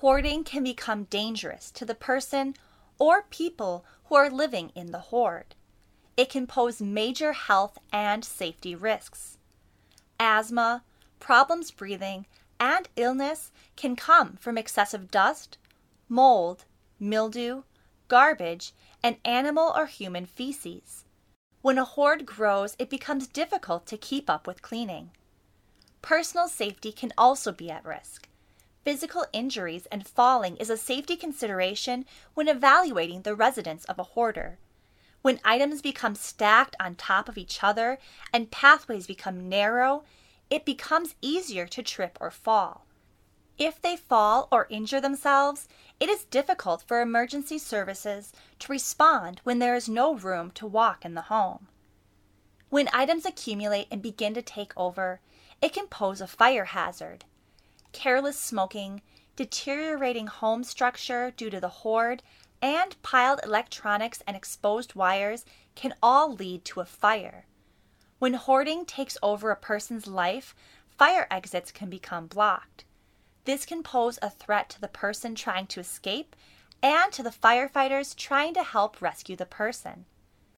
Hoarding can become dangerous to the person or people who are living in the hoard. It can pose major health and safety risks. Asthma, problems breathing, and illness can come from excessive dust, mold, mildew, garbage, and animal or human feces. When a hoard grows, it becomes difficult to keep up with cleaning. Personal safety can also be at risk. Physical injuries and falling is a safety consideration when evaluating the residence of a hoarder. When items become stacked on top of each other and pathways become narrow, it becomes easier to trip or fall. If they fall or injure themselves, it is difficult for emergency services to respond when there is no room to walk in the home. When items accumulate and begin to take over, it can pose a fire hazard. Careless smoking, deteriorating home structure due to the hoard, and piled electronics and exposed wires can all lead to a fire. When hoarding takes over a person's life, fire exits can become blocked. This can pose a threat to the person trying to escape and to the firefighters trying to help rescue the person.